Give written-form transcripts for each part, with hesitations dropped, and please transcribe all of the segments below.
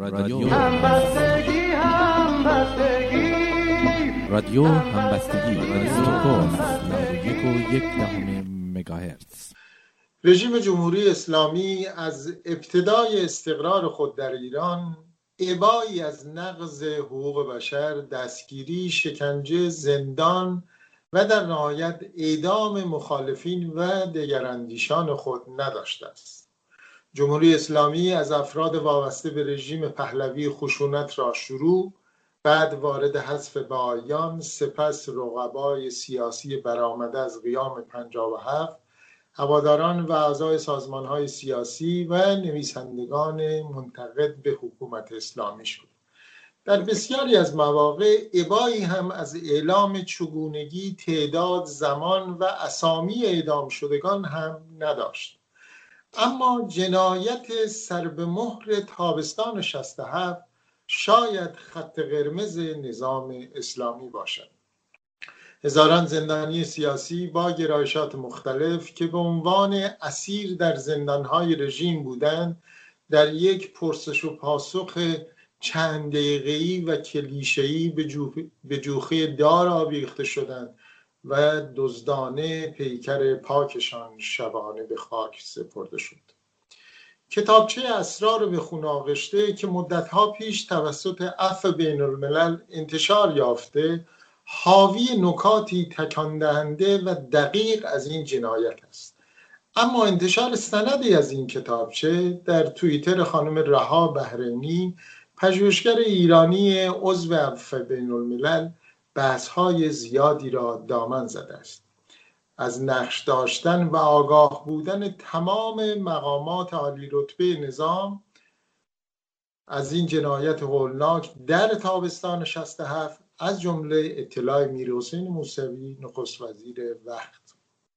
رادیو همبستگی رادیو همبستگی استکهلم 91.1 مگاهرتز. رژیم جمهوری اسلامی از ابتدای استقرار خود در ایران ابایی از نقض حقوق بشر، دستگیری، شکنجه، زندان و در نهایت اعدام مخالفین و دگراندیشان خود نداشته است. جمهوری اسلامی از افراد وابسته به رژیم پهلوی خشونت را شروع، بعد وارد حذف بهائیان، سپس رقبای سیاسی برآمده از قیام 57، هواداران و اعضای سازمان‌های سیاسی و نویسندگان منتقد به حکومت اسلامی شد. در بسیاری از مواقع ابایی هم از اعلام چگونگی، تعداد، زمان و اسامی اعدام شدگان هم نداشت. اما جنایت سر به مهر تابستان 67 شاید خط قرمز نظام اسلامی باشد. هزاران زندانی سیاسی با گرایشات مختلف که به عنوان اسیر در زندانهای رژیم بودند، در یک پرسش و پاسخ چند دقیقه‌ای و کلیشه‌ای به جوخه دار آویخته شدند و دزدانه پیکر پاکشان شبانه به خاک سپرده شد. کتابچه اسرار به خون آغشته که مدتها پیش توسط عفو بین الملل انتشار یافته، حاوی نکاتی تکان دهنده و دقیق از این جنایت است. اما انتشار سندی از این کتابچه در توییتر خانم رها بحرینی، پژوهشگر ایرانی عضو عفو بین الملل، بحث‌های زیادی را دامن زده است. از نقش داشتن و آگاه بودن تمام مقامات عالی رتبه نظام از این جنایت هولناک در تابستان 67، از جمله اطلاع میرحسین موسوی نخست وزیر وقت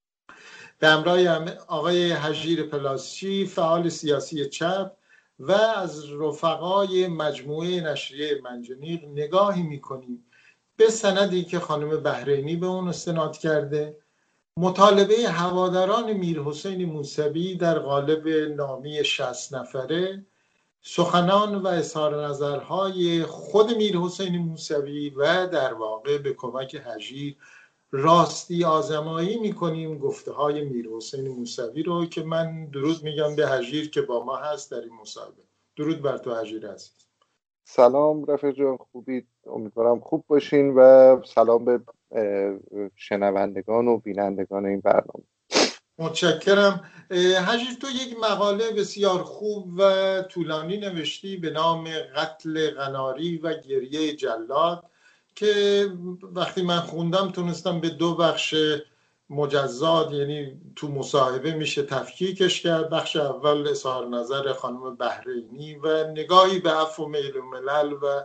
به همراه آقای هژیر پلاسچی فعال سیاسی چپ و از رفقای مجموعه نشریه منجنیق نگاهی می‌کنیم به سندی که خانم بحرینی به اون استناد کرده، مطالبه هواداران میرحسین موسوی در قالب نامه 60 نفره، سخنان و اظهار نظرهای خود میرحسین موسوی و در واقع به کمک هژیر راستی آزمایی میکنیم گفته های میرحسین موسوی رو که من درود میگم به هژیر که با ما هست در این مصاحبه. درود بر تو هژیر عزیز. سلام رفیق جان، خوبید؟ امیدوارم خوب باشین و سلام به شنوندگان و بینندگان این برنامه. متشکرم. هژیر، تو یک مقاله بسیار خوب و طولانی نوشتی به نام قتل قناری و گریه جلاد که وقتی من خوندم تونستم به دو بخش مجزاد، یعنی تو مصاحبه میشه تفکیکش کرد. بخش اول اظهار نظر خانم بحرینی و نگاهی به عفو بین الملل و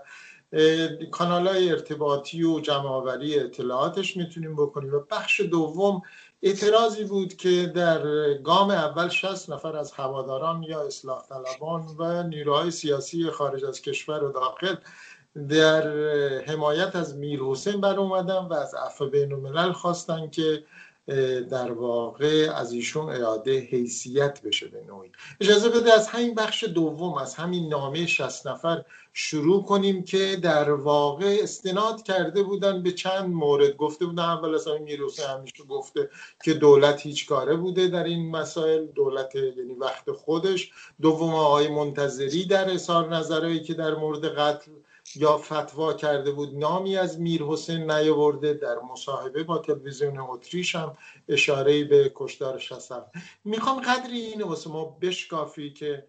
کانال‌های ارتباطی و جمع‌آوری اطلاعاتش میتونیم بکنیم و بخش دوم اعتراضی بود که در گام اول 60 نفر از هواداران یا اصلاح طلبان و نیروهای سیاسی خارج از کشور و داخل در حمایت از میرحسین بر اومدن و از عفو بین الملل خواستن که در واقع از ایشون اعاده حیثیت بشه به نوعی. اجازه بده از همین بخش دوم، از همین نامه 60 نفر شروع کنیم که در واقع استناد کرده بودن به چند مورد. گفته بودن اول از همه میرحسین همیشه گفته که دولت هیچ کاره بوده در این مسائل، دولت یعنی وقت خودش. دوم آقای منتظری در اظهار نظرهایی که در مورد قتل یا فتوا کرده بود نامی از میرحسین نیاورده. در مصاحبه با تلویزیون اتریش هم اشاره‌ای به کشتار 60. میخوام قدری اینو واسه ما بشکافی که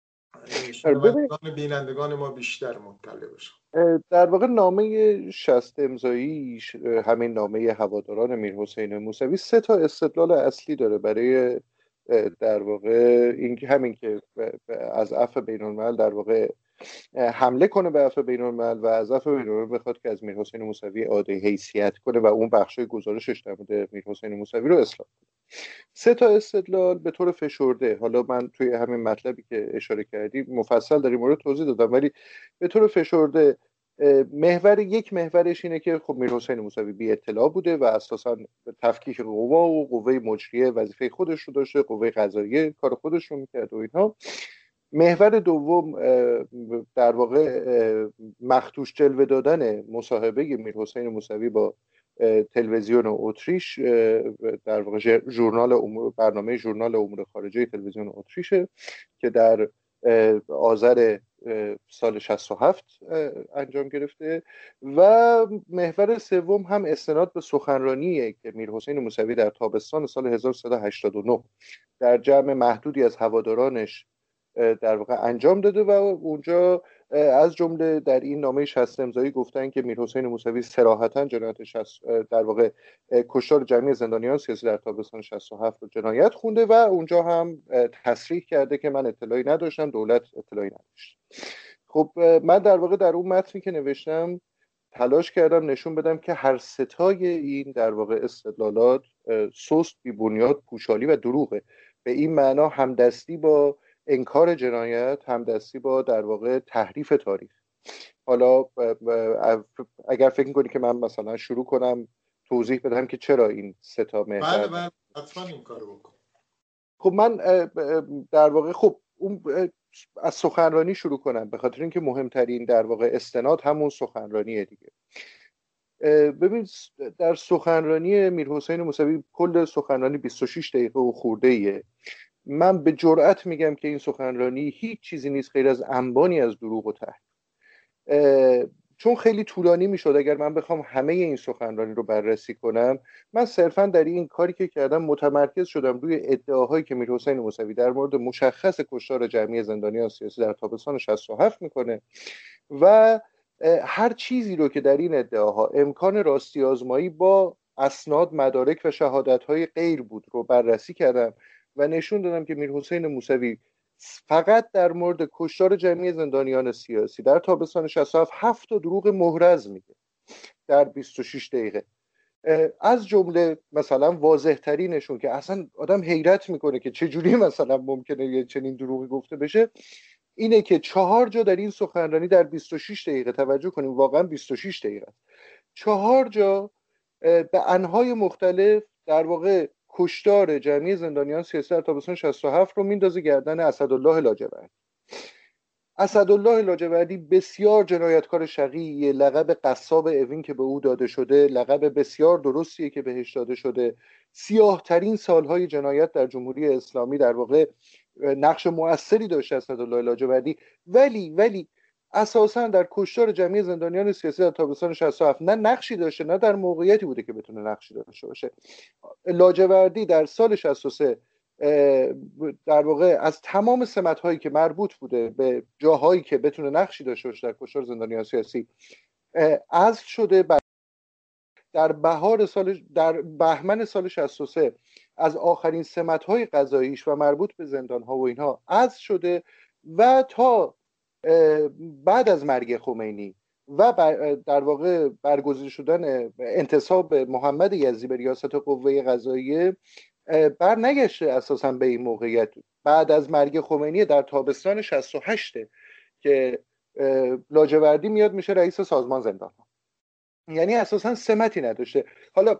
بینندگان ما بیشتر مطلع بشن. در واقع نامه 60 امضایی، همین نامه هواداران میرحسین موسوی، 3 تا استدلال اصلی داره برای در واقع این همین که از عفو بین الملل در واقع حمله کنه به عفو بین الملل و از عفو بین الملل بخواد که از میرحسین موسوی اعاده حیثیت کنه و اون بخشای گزارشش در مورد میرحسین موسوی رو اصلاح کنه. 3 تا استدلال به طور فشرده، حالا من توی همین مطلبی که اشاره کردی مفصل در این مورد توضیح دادم، ولی به طور فشرده یک محورش اینه که خب میرحسین موسوی بی اطلاع بوده و اساساً تفکیک قوا و قوه مجریه وظیفه خودش رو داشته، قوه قضاییه کار خودش رو میکرد و اینها. محور دوم در واقع مخدوش جلوه دادن مصاحبه میرحسین موسوی با تلویزیون اتریش، در واقع برنامه ژورنال امور خارجه تلویزیون اتریشه که در آذر سال 67 انجام گرفته. و محور سوم هم استناد به سخنرانیه که میرحسین موسوی در تابستان سال 1389 در جمع محدودی از هوادارانش در واقع انجام داده و اونجا از جمله در این نامه 60 امضایی گفتن که میرحسین موسوی صراحتاً جنایت در واقع کشتار جمعی زندانیان سیاسی در تابستان 67 رو جنایت خونده و اونجا هم تصریح کرده که من اطلاعی نداشتم، دولت اطلاعی نداشت. خب من در واقع در اون متنی که نوشتم تلاش کردم نشون بدم که هر ستای این در واقع استدلالات سست، بی‌بنیاد، پوشالی و دروغه. به این معنا همدستی با انکار جنایت، همدستی با در واقع تحریف تاریخ. حالا اگر فکر می‌کنی که من مثلا شروع کنم توضیح بدم که چرا این سه تا محور. بله حتما این کارو بکن. خب من در واقع اون از سخنرانی شروع کنم به خاطر اینکه مهمترین در واقع استناد همون سخنرانیه دیگه. ببین در سخنرانی میرحسین موسوی کل سخنرانی 26 دقیقه و خورده‌ایه. من به جرئت میگم که این سخنرانی هیچ چیزی نیست غیر از انبانی از دروغ و تحریف. چون خیلی طولانی میشد اگر من بخوام همه این سخنرانی رو بررسی کنم. من صرفا در این کاری که کردم متمرکز شدم روی ادعاهایی که میرحسین موسوی در مورد مشخص کشتار جمعی زندانیان سیاسی در تابستان 67 میکنه و هر چیزی رو که در این ادعاها امکان راستی آزمایی با اسناد، مدارک و شهادت‌های غیر بود رو بررسی کردم و نشون دادم که میرحسین موسوی فقط در مورد کشتار جمعی زندانیان سیاسی در تابستان 67 7 تا دروغ محرز میگه در 26 دقیقه. از جمله مثلا واضح ترینشون که اصلا آدم حیرت میکنه که چجوری مثلا ممکنه یه چنین دروغی گفته بشه، اینه که 4 جا در این سخنرانی در 26 دقیقه، توجه کنیم واقعا 26 دقیقه، 4 جا به انهای مختلف در واقع کشتار جمعی زندانیان سیاسی در تابستان 67 رو میندازه گردن اسدالله لاجوردی. اسدالله لاجوردی بسیار جنایتکار شقیه، لقب قصاب اوین که به او داده شده لقب بسیار درستیه که بهش داده شده. سیاه ترین سالهای جنایت در جمهوری اسلامی در واقع نقش مؤثری داشته اسدالله لاجوردی، ولی اساسا در کشتار جمعی زندانیان سیاسی در تابستان 67 نه نقشی داشته نه در موقعیتی بوده که بتونه نقشی داشته باشه. لاجوردی در سال 63 در واقع از تمام سمت‌هایی که مربوط بوده به جاهایی که بتونه نقشی داشته باشه در کشتار زندانیان سیاسی عزل شده. در بهمن سال 63 از آخرین سمت‌های قضاییش و مربوط به زندان‌ها و اینها عزل شده و تا بعد از مرگ خمینی و در واقع برگزیده شدن انتصاب محمد یزدی به ریاست قوه قضاییه برنگشته اساسا به این موقعیت. بعد از مرگ خمینی در تابستان 68 که لاجوردی میاد میشه رئیس سازمان زندان‌ها، یعنی اساسا سمتی نداشته. حالا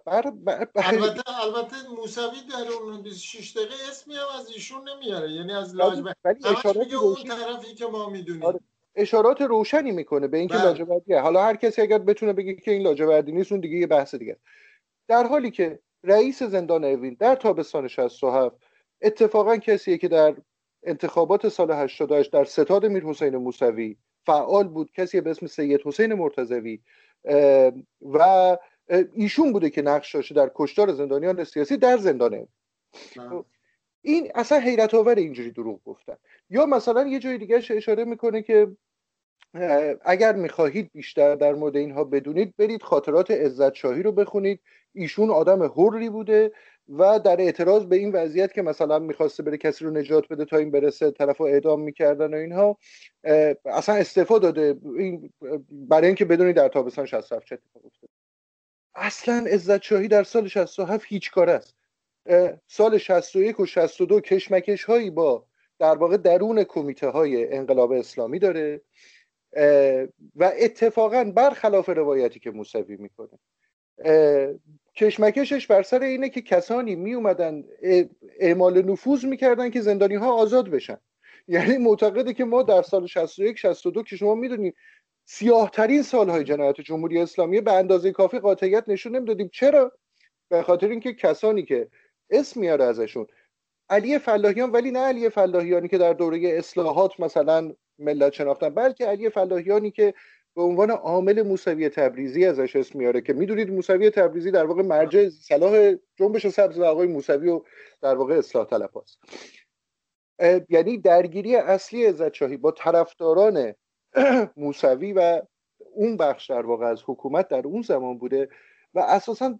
البته موسوی در اون 26 دقیقه اسمی هم از ایشون نمیاره، یعنی از لاجوردی اشارات اون طرفی که ما میدونیم اشارات روشنی میکنه به اینکه لاجوردیه. حالا هر کسی اگر بتونه بگه که این لاجوردی نیست اون دیگه یه بحث دیگه. در حالی که رئیس زندان اوین در تابستان 67 اتفاقا کسیه که در انتخابات سال 88 در ستاد میرحسین موسوی فعال بود، کسی به اسم سید حسین مرتضوی و ایشون بوده که نقش داشته در کشتار زندانیان سیاسی در زندان. این اصلا حیرت آور اینجوری دروغ گفتن. یا مثلا یه جای دیگه اشاره میکنه که اگر میخواهید بیشتر در مورد اینها بدونید برید خاطرات عزت شاهی رو بخونید، ایشون آدم حری بوده و در اعتراض به این وضعیت که مثلا میخواسته بره کسی رو نجات بده تا این برسه طرفو اعدام میکردن و اینها اصلا استعفا داده، این برای اینکه بدونید در تابستان 67 چه اتفاقی افتاد. اصلا عزت شاهی در سال 67 هیچ کاره است. سال 61 و 62 کشمکش هایی با در واقع درون کمیته های انقلاب اسلامی داره و اتفاقا برخلاف روایتی که موسوی میکنه کشمکشش بر سر اینه که کسانی می اومدن اعمال نفوذ میکردن که زندانی ها آزاد بشن. یعنی معتقده که ما در سال 61 62 که شما میدونید سیاه‌ترین سالهای جنایت جمهوری اسلامی به اندازه کافی قاطعیت نشون نمیدادیم. چرا؟ به خاطر اینکه کسانی که اسم میاره ازشون علی فلاحیان، ولی نه علی فلاحیانی که در دوره اصلاحات مثلا ملت شناختن، بلکه علی فلاحیانی که به عنوان عامل موسوی تبریزی ازش اسم میاره که میدونید موسوی تبریزی در واقع مرجع صلاح جنبش سبز و آقای موسوی و در واقع اصلاح طلب‌هاست. یعنی درگیری اصلی عزت شاهی با طرفداران موسوی و اون بخش در واقع از حکومت در اون زمان بوده و اساساً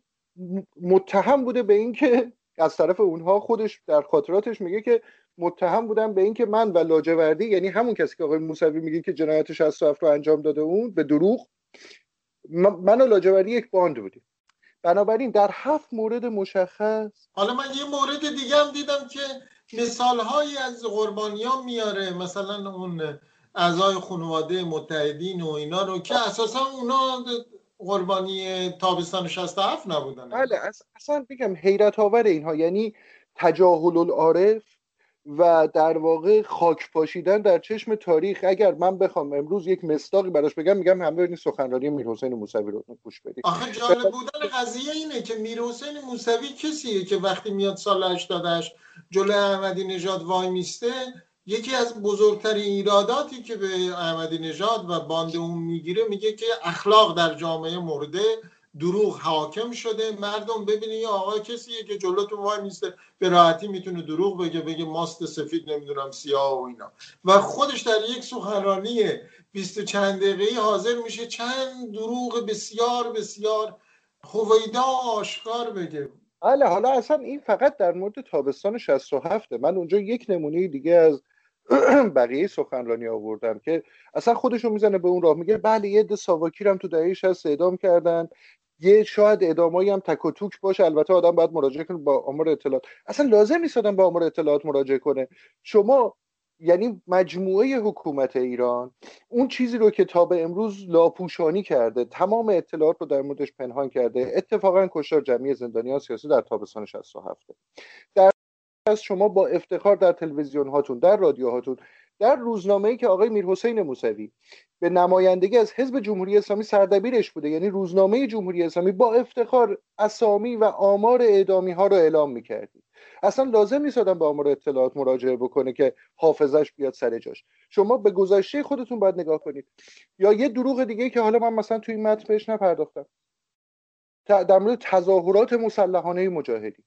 متهم بوده به این که از طرف اونها، خودش در خاطراتش میگه که متهم بودن به این که من و لاجوردی، یعنی همون کسی که آقای موسوی میگه که جنایت 67 رو انجام داده اون به دروغ، من و لاجوردی یک باند بودیم. بنابراین در 7 مورد مشخص. حالا من یه مورد دیگه هم دیدم که مثالهایی از قربانیان میاره، مثلا اون اعضای خانواده متحدین و اینا رو که اساسا اونا قربانی تابستان 67 نبودن. بله اصلا بگم حیرت آور اینها، یعنی تجاهل العارف و در واقع خاک پاشیدن در چشم تاریخ. اگر من بخوام امروز یک مصداقی براش بگم، میگم همه این سخنرانی میرحسین موسوی رو گوش بدید. آخه جالب بودن قضیه اینه که میرحسین موسوی کسیه که وقتی میاد سال 88 جلوی احمدی نژاد وای میسته، یکی از بزرگترین ایراداتی که به احمدی نژاد و باند اون میگیره میگه که اخلاق در جامعه مرده، دروغ حاکم شده، مردم ببینید یه آقا کسیه که جلوتون وای میسته به راحتی میتونه دروغ بگه ماست سفید نمیدونم سیاه و اینا، و خودش در یک سخنرانی 20 چند دقیقه‌ای حاضر میشه چند دروغ بسیار بسیار هویدا آشکار بگه. بله حالا اصلا این فقط در مورد تابستان 67. من اونجا یک نمونه دیگه از بقیه سخنرانی آوردم که اصلا خودشو میزنه به اون راه، میگه بله یه عده ساواکی هم تو دهه 60 اعدام کردن، یه شاید اعدامایی هم تک و توک باشه، البته آدم باید مراجعه کنه با آمار اطلاعات. اصلا لازم نیست آدم با آمار اطلاعات مراجعه کنه. شما یعنی مجموعه حکومت ایران اون چیزی رو که تا به امروز لاپوشانی کرده، تمام اطلاعات رو در موردش پنهان کرده. اتفاقا کشتار جمعی زندانیان سیاسی در تابستان 67 در از شما با افتخار در تلویزیون هاتون، در رادیو هاتون، در روزنامه‌ای که آقای میرحسین موسوی به نمایندگی از حزب جمهوری اسلامی سردبیرش بوده، یعنی روزنامه جمهوری اسلامی، با افتخار اسامی و آمار اعدامی ها رو اعلام می‌کردید. اصلا لازم نیست آدم به آمار اطلاعات مراجعه بکنه که حافظش بیاد سر جاش. شما به گذشته خودتون باید نگاه کنید. یا یه دروغ دیگه که حالا من مثلا توی این متن بهش نپرداختم، در مورد تظاهرات مسلحانه مجاهدین.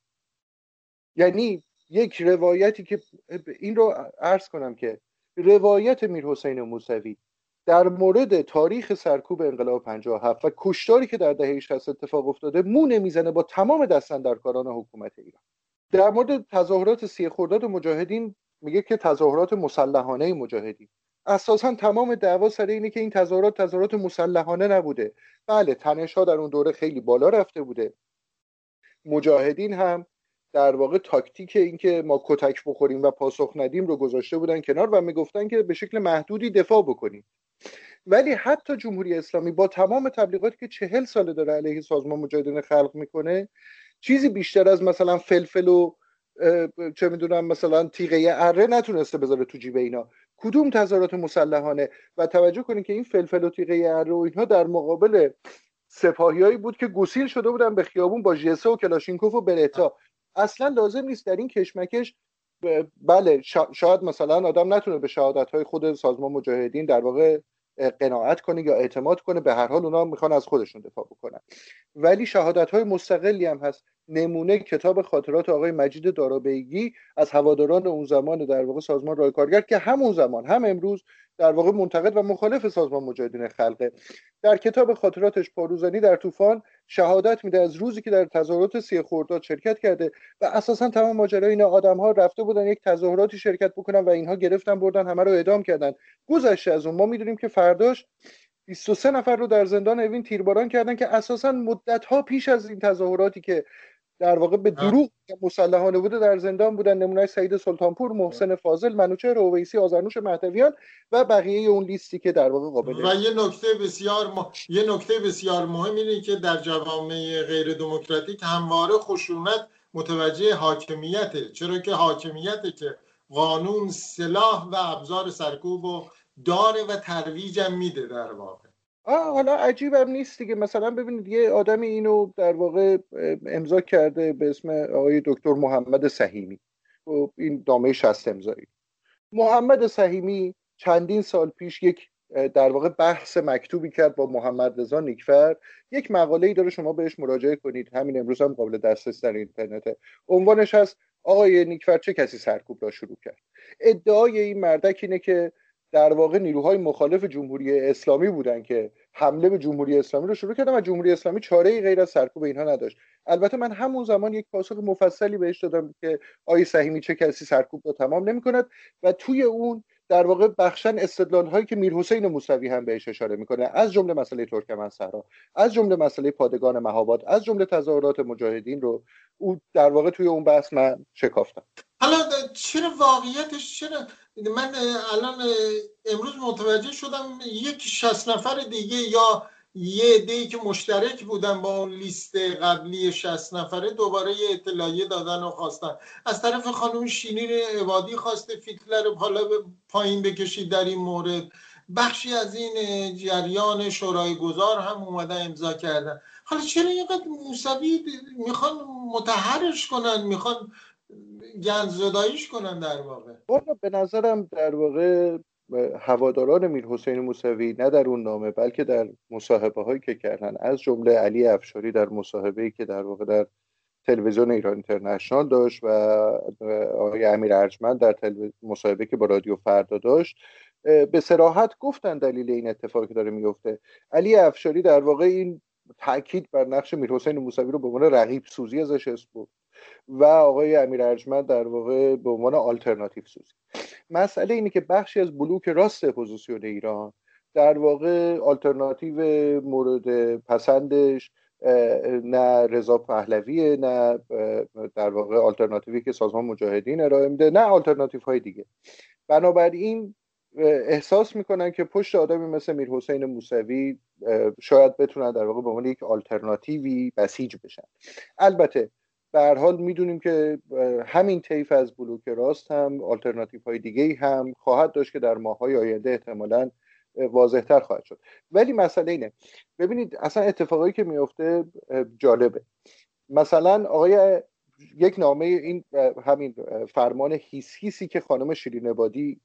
یعنی یک روایتی که این رو عرض کنم که روایت میرحسین موسوی در مورد تاریخ سرکوب انقلاب 57 و کشتاری که در دهه 60 اتفاق افتاده مو نمیزنه با تمام دستاندرکاران حکومت ایران. در مورد تظاهرات 30 خرداد مجاهدین میگه که تظاهرات مسلحانه مجاهدین. اساسا تمام دعوا سر اینه که این تظاهرات مسلحانه نبوده. بله تنش‌ها در اون دوره خیلی بالا رفته بوده، مجاهدین هم در واقع تاکتیک این که ما کتک بخوریم و پاسخ ندیم رو گذاشته بودن کنار و میگفتن که به شکل محدودی دفاع بکنیم. ولی حتی جمهوری اسلامی با تمام تبلیغاتی که 40 ساله داره علیه سازمان مجاهدین خلق میکنه، چیزی بیشتر از مثلا فلفل و چه میدونم مثلا تیغه اره نتونسته بذاره تو جیب اینا. کدوم تظاهرات مسلحانه؟ و توجه کنید که این فلفل و تیغه اره و اینها در مقابل سپاهیایی بود که گسیل شده بودن به خیابون با ژسه و کلاشینکوف و برتا. اصلا لازم نیست در این کشمکش بله شاید مثلا آدم نتونه به شهادت‌های خود سازمان مجاهدین در واقع قناعت کنه یا اعتماد کنه، به هر حال اونا میخوان از خودشون دفاع بکنن، ولی شهادت‌های مستقلی هم هست. نمونه کتاب خاطرات آقای مجید دارابیگی از هواداران اون زمان در واقع سازمان راه کارگر که همون زمان هم امروز در واقع منتقد و مخالف سازمان مجاهدین خلقه، در کتاب خاطراتش پاروزنی در طوفان شهادت میده از روزی که در تظاهرات 30 خرداد شرکت کرده و اساسا تمام ماجرا اینا آدم‌ها رفته بودن یک تظاهراتی شرکت بکنن و اینها گرفتن بردن همه رو اعدام کردن. گذشته از اون ما میدونیم که فرداش 23 نفر رو در زندان اوین تیرباران کردن که اساسا مدت‌ها پیش از این تظاهراتی که در واقع به دروغ مسلحانه بوده در زندان بودن. نمونه سعید سلطانپور، محسن فاضل، منوچهر اویسی، آذرنوش مهدویان و بقیه اون لیستی که در واقع قابله. و یه نکته بسیار مهم اینه که در جوامع غیر دموکراتیک همواره خشونت متوجه حاکمیته، چرا که حاکمیته که قانون سلاح و ابزار سرکوب رو داره و ترویجم میده در واقع. حالا عجیبم نیست دیگه. مثلا ببینید یه آدمی اینو در واقع امضا کرده به اسم آقای دکتر محمد سهیمی و این نامه 60 امضایی. محمد سهیمی چندین سال پیش یک در واقع بحث مکتوبی کرد با محمد رضا نیکفر. یک مقاله‌ای داره، شما بهش مراجعه کنید، همین امروز هم قابل دسترس در اینترنته. عنوانش هست آقای نیکفر چه کسی سرکوب را شروع کرد. ادعای این مردک اینه که در واقع نیروهای مخالف جمهوری اسلامی بودن که حمله به جمهوری اسلامی رو شروع کردن و جمهوری اسلامی چاره‌ای غیر از سرکوب اینها نداشت. البته من همون زمان یک پاسخ مفصلی بهش دادم که آقای سهیمی چه کسی سرکوب رو تمام نمی‌کند و توی اون در واقع بخشن استدلال هایی که میرحسین موسوی هم بهش اشاره میکنه، از جمله مسئله ترکمنصحرا، از جمله مسئله پادگان مهاباد، از جمله تظاهرات مجاهدین رو او در واقع توی اون بحث من شکافتم. حالا چرا واقعیتش چرا من الان امروز متوجه شدم یک 60 نفر دیگه یا یه عده‌ای که مشترک بودن با اون لیست قبلی 60 نفره دوباره یه اطلاعیه دادن و خواستن از طرف خانم شیرین عبادی خواسته فیتلر رو حالا پایین بکشید در این مورد. بخشی از این جریان شورای گذار هم اومدن امضا کردن. حالا چرا اینقدر موسوی میخوان متحرش کنن، میخوان گنزداییش کنن در واقع؟ به نظرم در واقع هواداران میرحسین موسوی نه در اون نامه بلکه در مصاحبه هایی که کردن، از جمله علی افشاری در مصاحبه‌ای که در واقع در تلویزیون ایران اینترنشنال داشت و آقای امیر ارجمند در مصاحبه که با رادیو فردا داشت، به صراحت گفتن دلیل این اتفاقی که داره میفته. علی افشاری در واقع این تاکید بر نقش میرحسین موسوی رو به عنوان رقیب سوزی ازش حس بود و آقای امیر ارجمند در واقع به عنوان آلترناتیو سوزی. مسئله اینه که بخشی از بلوک راست اپوزیسیون ایران در واقع آلترناتیو مورد پسندش نه رضا پهلویه، نه در واقع آلترناتیوی که سازمان مجاهدین ارائه میده، نه آلترناتیو های دیگه. بنابراین احساس میکنن که پشت آدمی مثل میرحسین موسوی شاید بتونن در واقع به عنوان یک آلترناتیوی بسیج بشن. البته به هر حال میدونیم که همین طیف از بلوک راست هم آلترناتیو های دیگه هم خواهد داشت که در ماه‌های آینده احتمالاً واضح‌تر خواهد شد. ولی مسئله اینه، ببینید اصلا اتفاقایی که میفته جالبه. مثلا آقای یک نامه این همین فرمان هیسی که خانم شیرین عبادی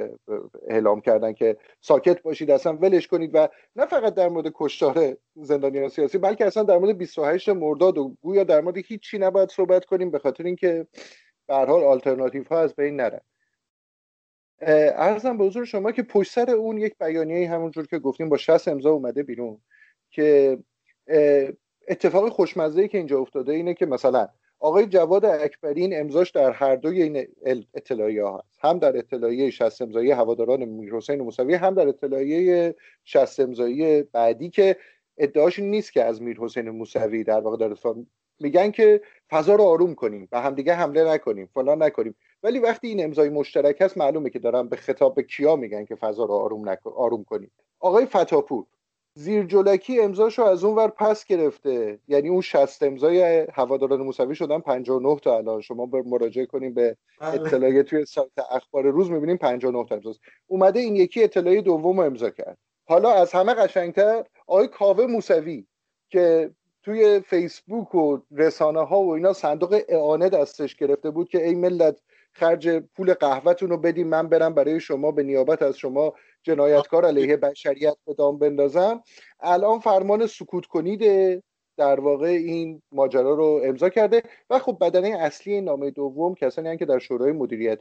اعلام کردن که ساکت باشید، اصلا ولش کنید و نه فقط در مورد کشتار زندانیان سیاسی بلکه اصلا در مورد 28 مرداد و گویا در مورد هیچی نباید صحبت کنیم به خاطر اینکه به هر حال آلترناتیو ها از بین نرن. عرضم به حضور شما که پشت سر اون یک بیانیه همونجور که گفتیم با 60 امضا اومده بیرون که اتفاق خوشمزه‌ای که اینجا افتاده اینه که مثلا آقای جواد اکبری این امضاش در هر دوی این اطلاعیه ها هست، هم در اطلاعیه 60 امضایی هواداران میرحسین موسوی، هم در اطلاعیه 60 امضایی بعدی که ادعاش نیست که از میرحسین موسوی در واقع داره میگن که فضا رو آروم کنیم، به هم دیگه حمله نکنیم، فلان نکنیم. ولی وقتی این امضای مشترک هست معلومه که دارن به خطاب به کیا میگن که فضا رو آروم کنیم. آقای فتاپور زیر جلکی امضاشو از اون ور پس گرفته، یعنی اون 60 امضای هواداران موسوی شدن 59 تا الان. شما مراجعه کنیم به اطلاعیه توی سایت اخبار روز میبینیم 59 تا امضاست. اومده این یکی اطلاعیه دوم رو امضا کرد. حالا از همه قشنگتر آقای کاوه موسوی که توی فیسبوک و رسانه ها و اینا صندوق اعانه دستش گرفته بود که ای ملت خرج پول قهوه‌تون رو بدیم من برم برای شما به نیابت از شما جنایتکار علیه بشریت به دام بندازم، الان فرمان سکوت کنید در واقع این ماجرا رو امضا کرده. و خب بدنه اصلی نامه دوم کسانی هستند که در شورای مدیریت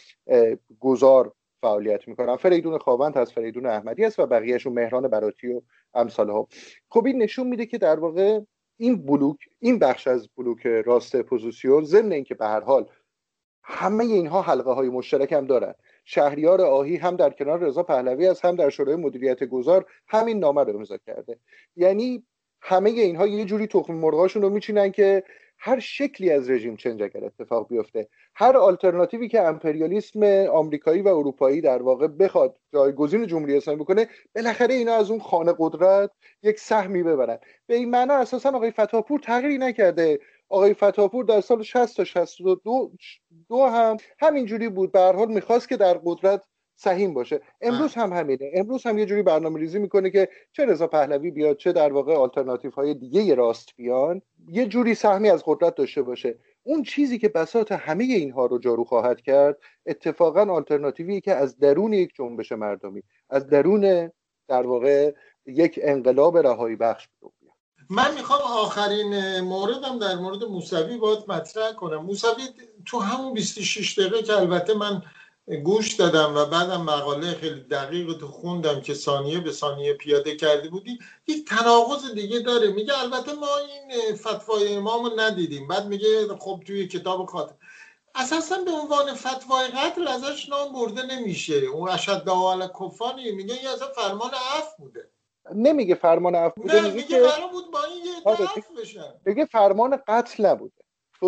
گذار فعالیت میکنن. فریدون خاوند هست، فریدون احمدی هست و بقیه‌شون مهران براتی و امثالها. خب این نشون میده که در واقع این بخش از بلوک راست اپوزیسیون ضمن اینکه به هر حال همه اینها حلقه های مشترک هم دارن. شهریار آهی هم در کنار رضا پهلوی است، هم در شورای مدیریت گذار همین نامه رو امضا کرده. یعنی همه اینها یه جوری تخم مرغاشون رو میچینن که هر شکلی از رژیم چنج اگر اتفاق بیفته، هر آلترناتیوی که امپریالیسم آمریکایی و اروپایی در واقع بخواد جایگزین جمهوری اسلامی بکنه، بالاخره اینا از اون خانه قدرت یک سهمی ببرن. به این معنا اساسا آقای فتاپور تغییری نکرده. آقای فتاپور در سال 60 تا 62 هم همینجوری بود، به هر حال میخواست که در قدرت سهیم باشه. امروز هم همینه، امروز هم یه جوری برنامه‌ریزی میکنه که چه رضا پهلوی بیاد چه در واقع آلترناتیو های دیگه راست بیان، یه جوری سهمی از قدرت داشته باشه. اون چیزی که بساط همه اینها رو جارو خواهد کرد اتفاقا آلترناتیویی که از درون یک جنبش مردمی، از درون در واقع یک انقلاب رهایی بخش بیاد. من میخوام آخرین موردم در مورد موسوی باید مطرح کنم. موسوی تو همون 26 دقیقه که البته من گوش دادم و بعدم مقاله خیلی دقیق تو خوندم که ثانیه به ثانیه پیاده کرده بودی، یک تناقض دیگه داره. میگه البته ما این فتوای امامو ندیدیم، بعد میگه خب توی کتاب خاطر اساسا به عنوان فتوای قتل ازش نام برده نمیشه. اون اشد علی کفاری میگه این اصلا فرمان عفو بوده. نمیگه فرمان عفو بوده، میگه قرار بود با این یه عفو بشن. میگه فرمان قتل نبوده.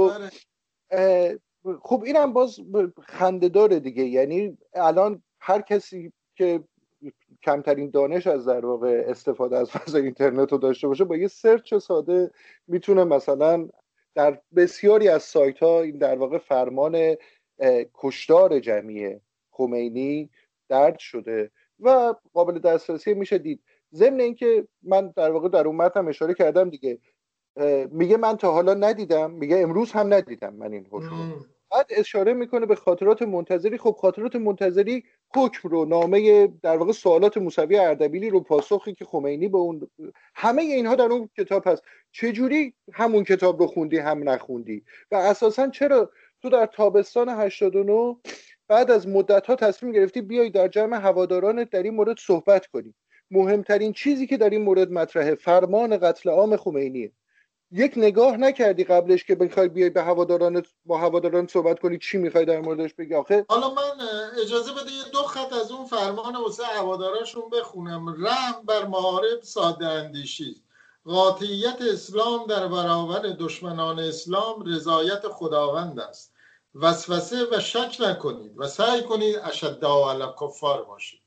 خب اینم باز خنده داره دیگه. یعنی الان هر کسی که کمترین دانش از در واقع استفاده از فضای اینترنت رو داشته باشه با یه سرچ ساده میتونه مثلا در بسیاری از سایت ها این در واقع فرمان کشتار جمعی خمینی درج شده و قابل دسترسی میشه دید. ضمن اینکه من در واقع در اون متن اشاره کردم دیگه، میگه من تا حالا ندیدم، میگه امروز هم ندیدم من این حکم. بعد اشاره میکنه به خاطرات منتظری. خب خاطرات منتظری حکم رو، نامه در واقع سوالات موسوی اردبیلی رو، پاسخی که خمینی به اون، همه اینها در اون کتاب هست. چجوری همون کتاب رو خوندی هم نخوندی؟ و اساسا چرا تو در تابستان 89 بعد از مدت‌ها تصمیم گرفتی بیای در جمع هوادارانت در این مورد صحبت کنی؟ مهمترین چیزی که در این مورد مطرحه فرمان قتل عام خمینیه. یک نگاه نکردی قبلش که بخوای بیای به با هواداران صحبت کنی چی میخوای در موردش بگی؟ آخه حالا من اجازه بده یه 2 خط از اون فرمان واسه هواداراشون بخونم. رحم بر محارب ساده اندیشی، قاطعیت اسلام در برابر دشمنان اسلام رضایت خداوند است. وسوسه و شک نکنید و سعی کنید اشد علی کفار باشید.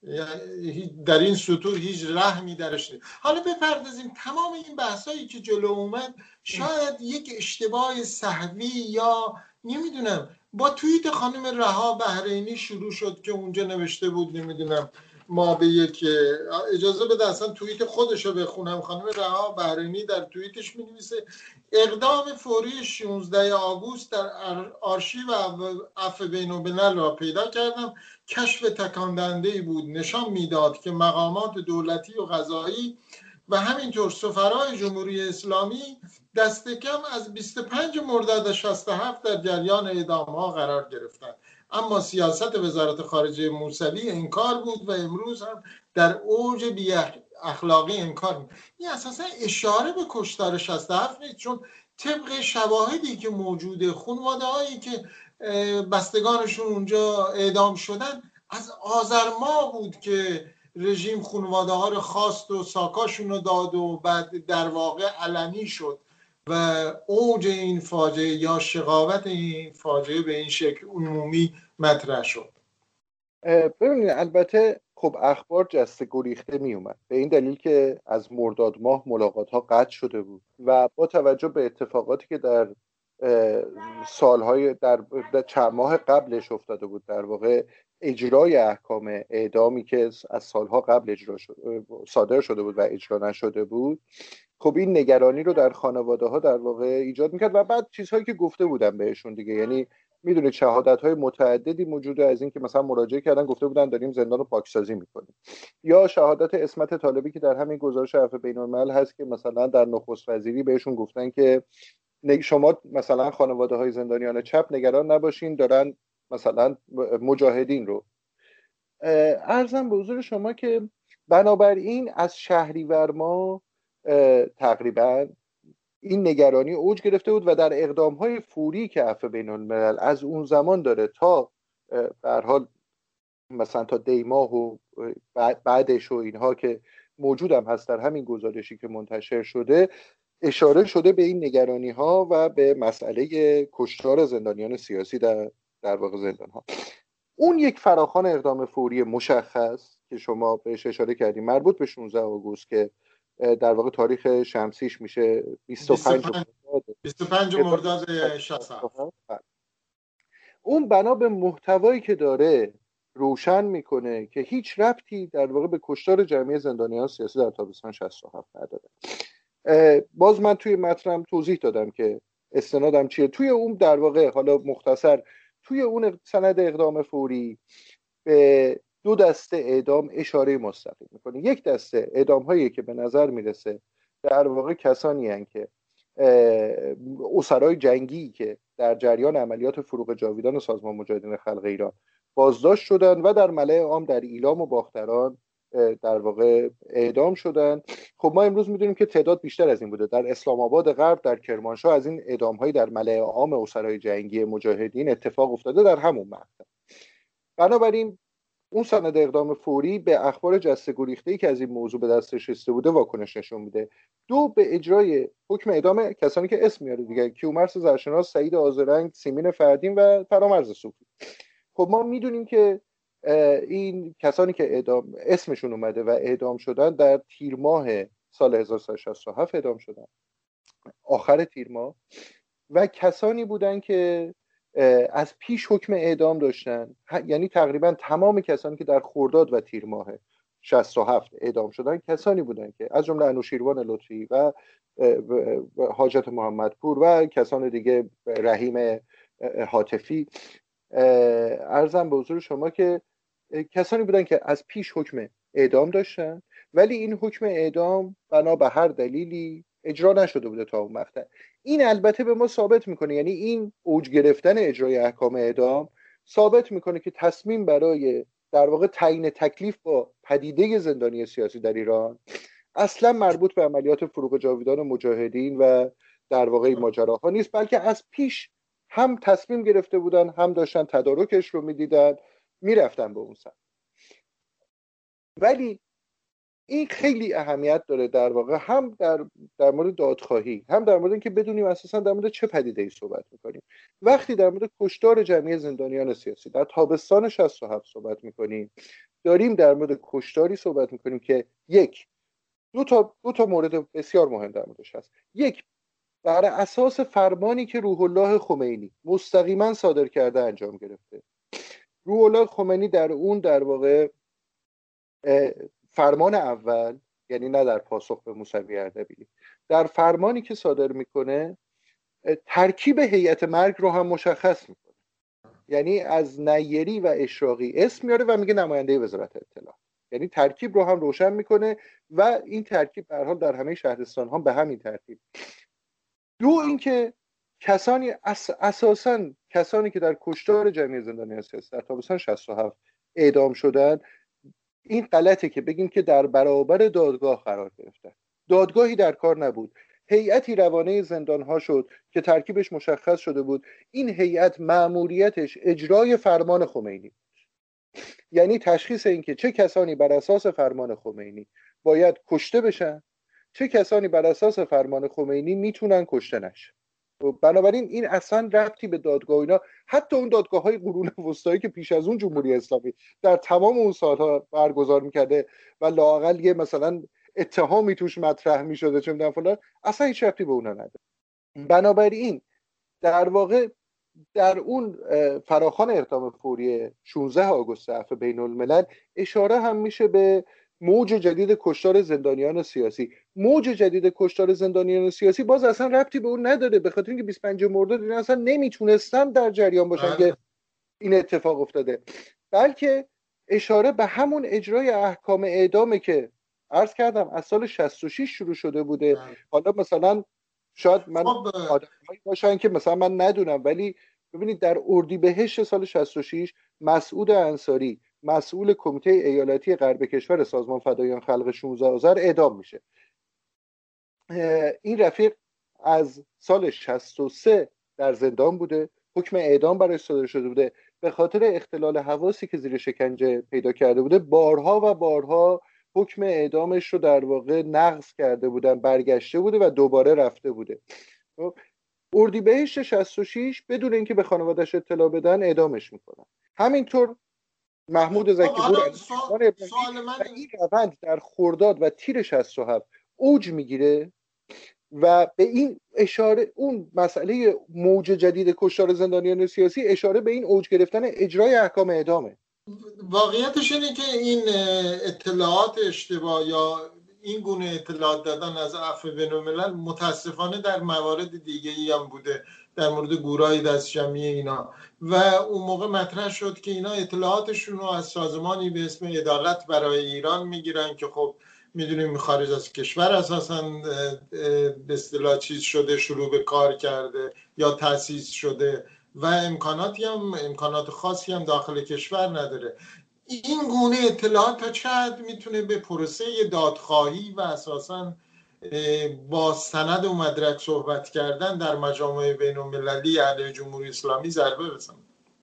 در این سطور هیچ رحمی درش نیست. حالا بپردازیم تمام این بحثایی که جلو اومد شاید یک اشتباه سهوی یا نمیدونم با توییت خانم رها بحرینی شروع شد که اونجا نوشته بود نمیدونم ما به یک، اجازه بده اصلا توییت خودشو بخونم. خانم رها بحرینی در توییتش می‌نویسه اقدام فوری 16 آگوست در آرشیو عفو بین‌الملل را پیدا کردم. کشف تکاندهنده‌ای بود، نشان میداد که مقامات دولتی و قضایی و همینطور سفرای جمهوری اسلامی دست کم از 25 مرداد 67 در جریان اعدام‌ها قرار گرفتند. اما سیاست وزارت خارجه موسوی انکار بود و امروز هم در اوج بی اخلاقی انکار بود. این اساسا اشاره به کشتار 67 نیست، چون طبق شواهدی که موجوده خانواده‌هایی که بستگانشون اونجا اعدام شدن از آذر ماه بود که رژیم خانواده ها رو خواست و ساکاشون رو داد و بعد در واقع علنی شد و اوج این فاجعه یا شقاوت این فاجعه به این شکل عمومی مطرح شد. ببینید البته خب اخبار جسته گریخته می اومد به این دلیل که از مرداد ماه ملاقات ها قطع شده بود و با توجه به اتفاقاتی که در سالهای در چند ماه قبلش افتاده بود، در واقع اجرای احکام اعدامی که از سالها قبل صادر شده بود و اجرا نشده بود، خب این نگرانی رو در خانواده ها در واقع ایجاد میکرد. و بعد چیزهایی که گفته بودن بهشون دیگه، یعنی میدونید شهادت های متعددی موجوده از این که مثلا مراجعه کردن گفته بودن داریم زندان رو پاکسازی میکنیم، یا شهادت عصمت طالبی که در همین گزارش عفو بین‌الملل هست که مثلا در نخست وزیری بهشون گفتن که شما مثلا خانواده های زندانیان چپ نگران نباشین، دارن مثلا مجاهدین رو. عرضم به حضور شما که بنابراین از شهریور ماه تقریبا این نگرانی اوج گرفته بود و در اقدام‌های فوری که عفو بین‌الملل از اون زمان داره تا به هر حال مثلا تا دیماه و بعدش و اینها که موجودم هست در همین گزارشی که منتشر شده، اشاره شده به این نگرانی ها و به مسئله کشتار زندانیان سیاسی در واقع زندان ها. اون یک فراخوان اقدام فوری مشخص که شما بهش اشاره کردیم مربوط به 16 آگوست که در واقع تاریخ شمسیش میشه 25 25 مرداد 67. اون بنا به محتوایی که داره روشن میکنه که هیچ ربطی در واقع به کشتار جمعی زندانیان سیاسی در تابستان 67 نداره. باز من توی متنم توضیح دادم که استنادم چیه. توی اون در واقع حالا مختصر توی اون سند اقدام فوری به 2 دسته اعدام اشاره مستقیم میکنه. یک دسته اعدام هایی که به نظر میرسه در واقع کسانی هستند که اسرای جنگی که در جریان عملیات فروغ جاویدان سازمان مجاهدین خلق ایران بازداشت شدن و در ملأ عام در ایلام و باختران در واقع اعدام شدن. خب ما امروز میدونیم که تعداد بیشتر از این بوده. در اسلام آباد غرب، در کرمانشاه از این اعدام‌های در ملأ عام اسرای جنگی مجاهدین اتفاق افتاده در همون مقطع. بنابراین اون سند اقدام فوری به اخبار جسته گریخته‌ای که از این موضوع به دستش رسیده بوده واکنش نشون میده. 2 به اجرای حکم اعدام کسانی که اسم میاره دیگه، کیومرث زرشناس، سعید آذرنگ، سیمین فردین و فرامرز صوفی. خب ما میدونیم که این کسانی که اعدام اسمشون اومده و اعدام شدن در تیر ماه سال 1367 اعدام شدن، آخر تیر ماه، و کسانی بودن که از پیش حکم اعدام داشتن. یعنی تقریبا تمام کسانی که در خرداد و تیر ماه 67 اعدام شدن کسانی بودن که از جمله انوشیروان لطفی و حاجت محمدپور و کسان دیگه، رحیم حاتفی، عرضم به حضور شما که کسانی بودن که از پیش حکم اعدام داشتن ولی این حکم اعدام بنا به هر دلیلی اجرا نشده بوده تا اون مقطع. این البته به ما ثابت میکنه، یعنی این اوج گرفتن اجرای احکام اعدام ثابت میکنه که تصمیم برای در واقع تعیین تکلیف با پدیده زندانی سیاسی در ایران اصلا مربوط به عملیات فروغ جاویدان مجاهدین و در واقع این ماجراها نیست، بلکه از پیش هم تصمیم گرفته بودن، هم داشتن تدارکش رو میدیدن، میرفتن به اون سمت. ولی این خیلی اهمیت داره در واقع، هم در مورد دادخواهی، هم در مورد اینکه بدونیم اساسا در مورد چه پدیده‌ای صحبت میکنیم. وقتی در مورد کشتار جمعی زندانیان سیاسی در تابستان 67 صحبت میکنیم، داریم در مورد کشتاری صحبت میکنیم که دو تا مورد بسیار مهم در موردش هست. یک، بر اساس فرمانی که روح الله خمینی مستقیما صادر کرده انجام گرفته. روح الله خمینی در اون در واقع فرمان اول، یعنی نه در پاسخ به موسوی اردبیلی، در فرمانی که صادر میکنه ترکیب هیئت مرگ رو هم مشخص میکنه. یعنی از نیری و اشراقی اسم میاره و میگه نماینده وزارت اطلاعات. یعنی ترکیب رو هم روشن میکنه و این ترکیب به هر حال در همه شهرستان ها به همین ترتیب. 2 اینکه کسانی اساساً کسانی که در کشتار جمعی زندانیان سیاسی در تابستان 67 اعدام شدن، این غلطه که بگیم که در برابر دادگاه قرار گرفتن. دادگاهی در کار نبود. هیئتی روانه زندانها شد که ترکیبش مشخص شده بود. این هیئت مأموریتش اجرای فرمان خمینی بود. یعنی تشخیص این که چه کسانی بر اساس فرمان خمینی باید کشته بشن، چه کسانی بر اساس فرمان خمینی میتونن کشته نشن. بنابراین این اصلا ربطی به دادگاه اینا، حتی اون دادگاه‌های قرون وسطایی که پیش از اون جمهوری اسلامی در تمام اون سالها برگزار میکرده و لااقل یه مثلا اتهامی توش مطرح میشده چه میدونم فلان، اصلا هیچ ربطی به اونا نداره. بنابراین در واقع در اون فراخوان اقدام فوری 16 آگوست عفو بین الملل اشاره هم میشه به موج جدید کشتار زندانیان سیاسی. موج جدید کشتار زندانیان سیاسی باز اصلا ربطی به اون نداره، به خاطر اینکه 25 مرداد اینا اصلا نمیتونستن در جریان باشن که این اتفاق افتاده، بلکه اشاره به همون اجرای احکام اعدامه که عرض کردم از سال 66 شروع شده بوده. حالا مثلا شاید من آدمایی باشن که مثلا من ندونم، ولی ببینید در اردیبهشت سال 66 مسعود انصاری، مسئول کمیته ایالتی غرب کشور سازمان فدایان خلق 16 آذر اعدام میشه. این رفیق از سال 63 در زندان بوده، حکم اعدام برای صادر شده بوده، به خاطر اختلال حواسی که زیر شکنجه پیدا کرده بوده بارها و بارها حکم اعدامش رو در واقع نقض کرده بودن، برگشته بوده و دوباره رفته بوده. اردیبهشت 66 بدون اینکه به خانواده‌اش اطلاع بدن اعدامش میکنن. همینطور محمود زکی‌پور این روند در خرداد و تیر 67 اوج میگیره و به این اشاره، اون مسئله موج جدید کشتار زندانیان سیاسی اشاره به این اوج گرفتن اجرای احکام اعدامه. واقعیتش اینه که این اطلاعات اشتباه یا این گونه اطلاعات دادن از عفو بین‌الملل متاسفانه در موارد دیگه‌ای هم بوده، در مورد گورای دستجمعی اینا، و اون موقع مطرح شد که اینا اطلاعاتشون رو از سازمانی به اسم عدالت برای ایران میگیرن که خب میدونیم خارج از کشور اساساً به اصطلاح چیز شده، شروع به کار کرده یا تأسیس شده و امکانات خاصی هم داخل کشور نداره. این گونه اطلاعات تا چه حد میتونه به پروسه دادخواهی و اساساً با سند و مدرک صحبت کردن در مجامع بین‌المللی علیه جمهوری اسلامی ضربه بزنه؟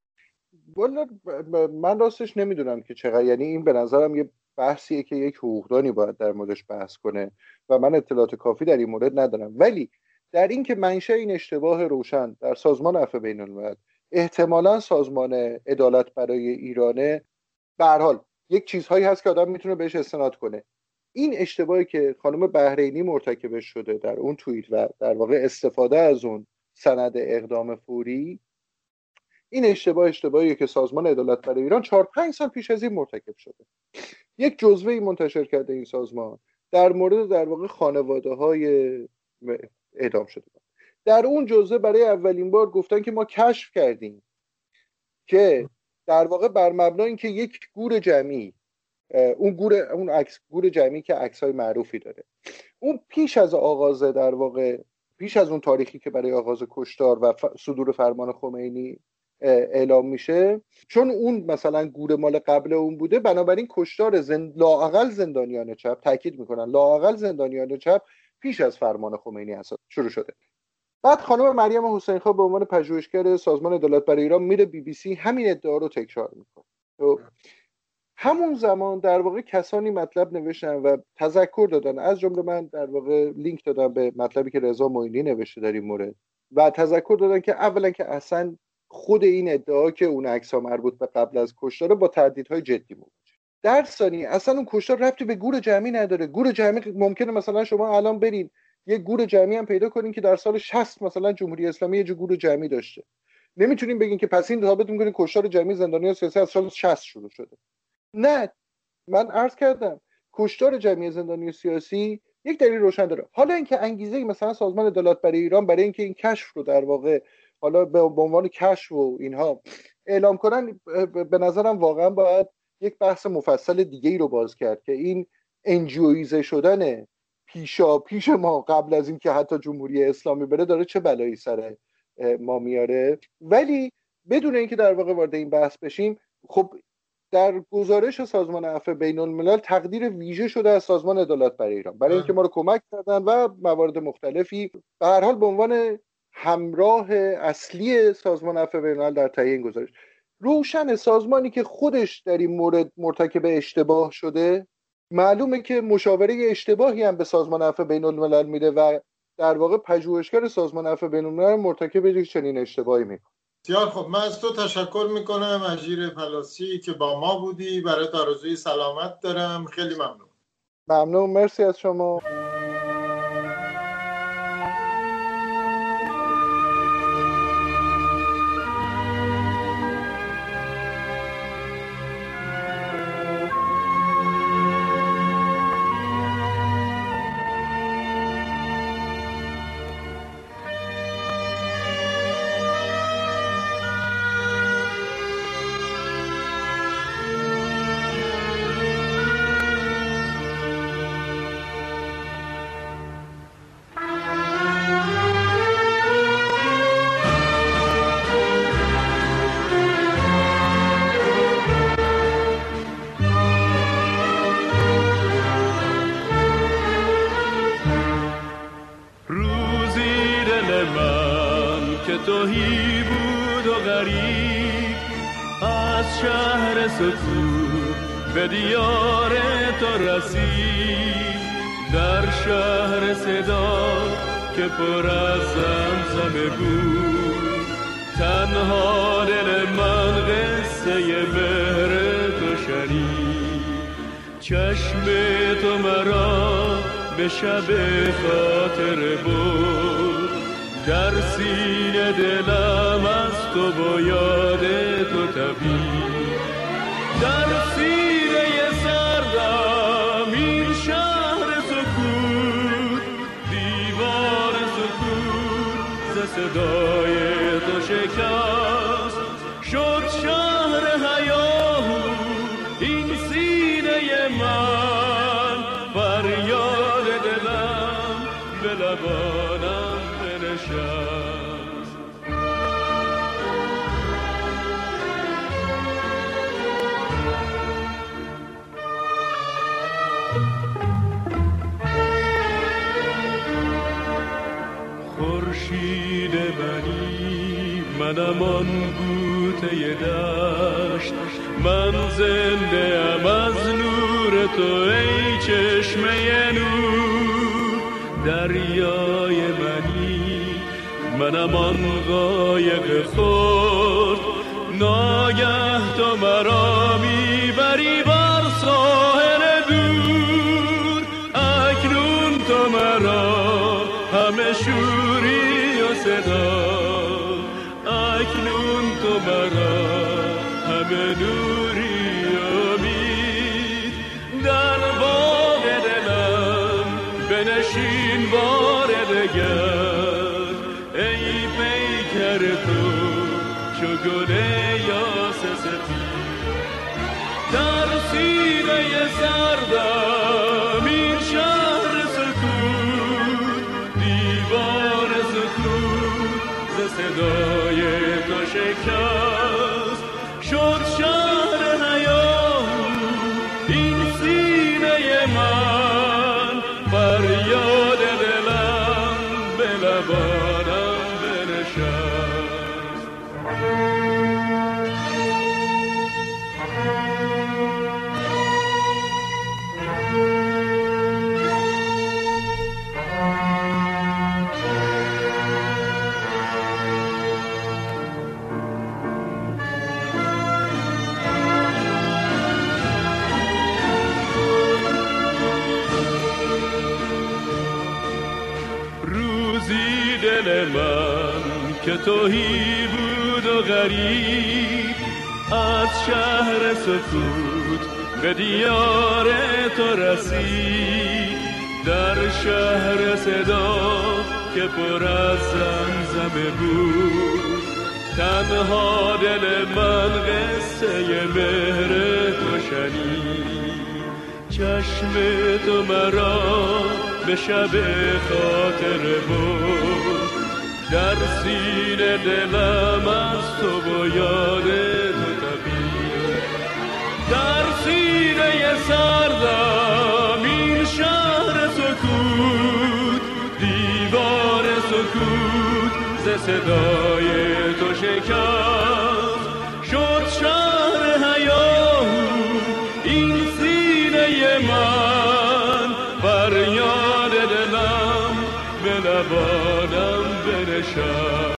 والا من راستش نمیدونم که چقدر، یعنی این به نظرم یه بحثیه که یک حقوقدانی باید در موردش بحث کنه و من اطلاعات کافی در این مورد ندارم. ولی در این که منشأ این اشتباه روشن در سازمان عفو بین‌الملل احتمالاً سازمان عدالت برای ایرانه، به هر حال یک چیزهایی هست که آدم میتونه بهش استناد کنه. این اشتباهی که خانم بحرینی مرتکب شده در اون توییت و در واقع استفاده از اون سند اقدام فوری، این اشتباهیه که سازمان عدالت برای ایران 4-5 سال پیش از این مرتکب شده. یک جزوه‌ای منتشر کرده این سازمان در مورد در واقع خانواده‌های اعدام شده. در اون جزوه برای اولین بار گفتن که ما کشف کردیم که در واقع بر مبنای اینکه یک گور جمعی، اون عکس گور جمعی که عکس‌های معروفی داره، اون پیش از آغاز در واقع پیش از اون تاریخی که برای آغاز کشتار و صدور فرمان خمینی اعلام میشه، چون اون مثلا گور مال قبل اون بوده، بنابراین کشتار لااقل زندانیان چپ، تاکید میکنن لااقل زندانیان چپ پیش از فرمان خمینی اساس شروع شده. بعد خانم مریم حسین خان به عنوان پژوهشگر سازمان عدالت برای ایران میره BBC همین ادعا رو تکرار میکنه. همون زمان در واقع کسانی مطلب نوشتن و تذکر دادن، از جمله من در واقع لینک دادم به مطلبی که رضا معینی نوشته در این مورد و تذکر دادن که اولا که اصلا خود این ادعا که اون عکس‌ها مربوط به قبل از کشتار با تهدیدهای جدی مواجه. در ثانی اصلا اون کشتار ربطی به گور جمعی نداره. گور جمعی ممکنه مثلا شما الان برین یه گور جمعی هم پیدا کنین که در سال 60 مثلا جمهوری اسلامی یه گور جمعی داشته. نمیتونین بگین که پس این ثابت می‌کنه کشتار جمعی زندانیان سیاسی از سال 60 شروع شده. نه، من عرض کردم کشتار جمعی زندانی سیاسی یک دلیل روشن داره. حالا اینکه انگیزه مثلا سازمان عدالت برای ایران برای اینکه این کشف رو در واقع حالا به عنوان کشف و اینها اعلام کنن، به نظرم واقعا باید یک بحث مفصل دیگه ای رو باز کرد که این انجویزه شدن پیش ما قبل از اینکه حتی جمهوری اسلامی بره داره چه بلایی سر ما میاره. ولی بدون اینکه در واقع وارد این بحث بشیم، خب در گزارش سازمان عفو بین‌الملل تقدیر ویژه شده از سازمان عدالت برای ایران برای اینکه ما رو کمک کردن و موارد مختلفی به هر حال به عنوان همراه اصلی سازمان عفو بین‌الملل در تهیه این گزارش. روشن سازمانی که خودش در این مورد مرتکب اشتباه شده، معلومه که مشاوره اشتباهی هم به سازمان عفو بین‌الملل میده و در واقع پژوهشگر سازمان عفو بین‌الملل مرتکب چنین اشتباهی میکنه. بسیار خب، من از تو تشکر میکنم اجیر پلاسی که با ما بودی. برای آرزوی سلامت دارم. خیلی ممنون. مرسی از شما. تهی بود و غریب از شهر ستون به دیار تو رسید، در شهر صدا که پر از زمزمه بود، تنها دل من قصه مهر تو شنید. چشم تو مرا به شب خاطر بود. در سینه دلم از تو با یاد تو تپید. در سینه سردم این شهر سکوت، دیوار سکوت ز صدای تو شکست. شد شهر هیاهو این سینه من، فریاد دلم به لبانم بنشست. خورشید منی منم آن بوته دشت، من زنده ام از نور تو ای چشمه نور. دریای منی منم آن قایق خرد، ناگه تو مرا میبری بر ساحل دور. اکنون تو مرا همه شوری و صدا، اکنون تو مرا همه نوری و امید. در باغ دلم بنشین بار دگر، ای پیکر تو چو گل یاس سفید. در سینه سردم این شهر سکوت، دیوار سکوت ز صدای تو شکست. شد شهر هیاهو این سینه من، فریاد دلم به لبانم بنشست. روزی دل من که تهی بود و غریب، از شهر سکوت به دیار تو رسید. در شهر صدا که پر از زمزمه بود، تنها دل من قصه مهر تو شنید. چشم تو مرا به شب خاطر بود، در سینه دلم از تو با یاد تو تپید. در سینه سردم این شهر سکوت، دیوار سکوت ز صدای تو شکست. شد شهر هیاهو این سینه من، فریاد دلم به لبانم بنشست.